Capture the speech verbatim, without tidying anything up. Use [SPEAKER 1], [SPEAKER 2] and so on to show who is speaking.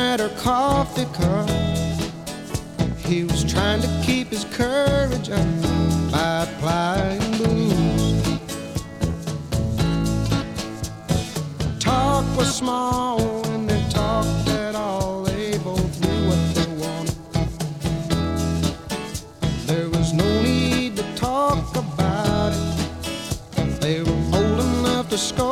[SPEAKER 1] at her coffee cup. He was trying to keep his courage up by applying booze. Talk was small and they talked at all. They both knew what they wanted. There was no need to talk about it. They were old enough to score